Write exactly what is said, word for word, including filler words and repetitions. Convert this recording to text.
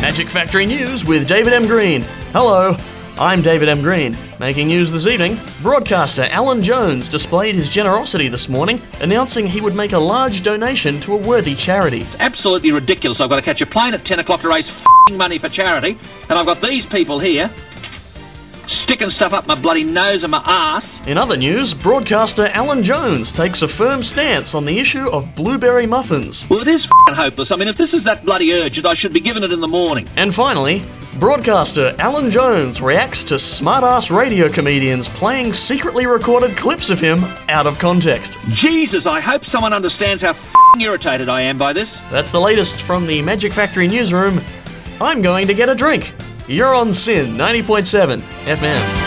Magic Factory News with David M. Green. Hello, I'm David M. Green. Making news this evening, broadcaster Alan Jones displayed his generosity this morning, announcing he would make a large donation to a worthy charity. It's absolutely ridiculous. I've got to catch a plane at ten o'clock to raise f***ing money for charity, and I've got these people here sticking stuff up my bloody nose and my ass. In other news, broadcaster Alan Jones takes a firm stance on the issue of blueberry muffins. Well, it is f***ing hopeless. I mean, if this is that bloody urgent, I should be given it in the morning. And finally, broadcaster Alan Jones reacts to smart-ass radio comedians playing secretly recorded clips of him out of context. Jesus, I hope someone understands how f***ing irritated I am by this. That's the latest from the Magic Factory newsroom. I'm going to get a drink. You're on S Y N ninety point seven F M.